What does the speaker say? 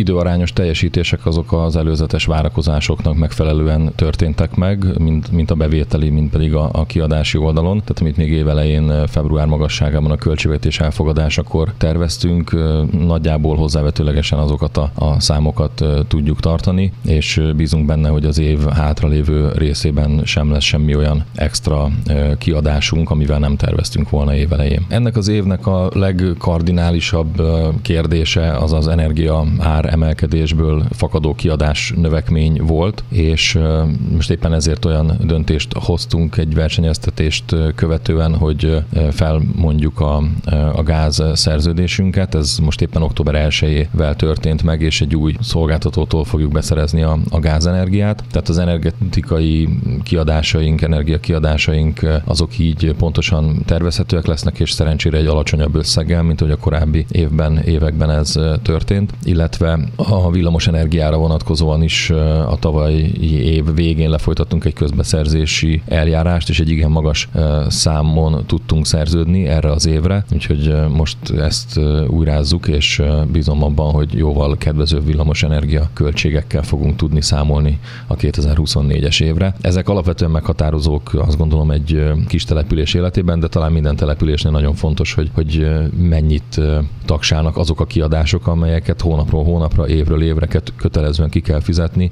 időarányos teljesítések azok az előzetes várakozásoknak megfelelően történtek meg, mint a bevételi, mint pedig a kiadási oldalon. Tehát amit még évelején február magasságában a költségvetés elfogadásakor terveztünk, nagyjából hozzávetőlegesen azokat a számokat tudjuk tartani, és bízunk benne, hogy az év hátralévő részében sem lesz semmi olyan extra kiadásunk, amivel nem terveztünk volna évelején. Ennek az évnek a legkardinálisabb kérdése az az energia ár emelkedésből fakadó kiadás növekmény volt, és most éppen ezért olyan döntést hoztunk egy versenyeztetést követően, hogy felmondjuk a gáz szerződésünket. Ez most éppen október 1-ével történt meg, és egy új szolgáltatótól fogjuk beszerezni a gázenergiát. Tehát az energetikai kiadásaink, energiakiadásaink azok így pontosan tervezhetőek lesznek, és szerencsére egy alacsonyabb összeggel, mint hogy a korábbi években ez történt, illetve a villamos energiára vonatkozóan is a tavalyi év végén lefolytattunk egy közbeszerzési eljárást, és egy igen magas számon tudtunk szerződni erre az évre, úgyhogy most ezt újrázzuk, és bízom abban, hogy jóval kedvezőbb villamos energia költségekkel fogunk tudni számolni a 2024-es évre. Ezek alapvetően meghatározók, azt gondolom, egy kis település életében, de talán minden településnél nagyon fontos, hogy mennyit tagsálnak azok a kiadások, amelyeket hónapról hónapra, évről évre kötelezően ki kell fizetni,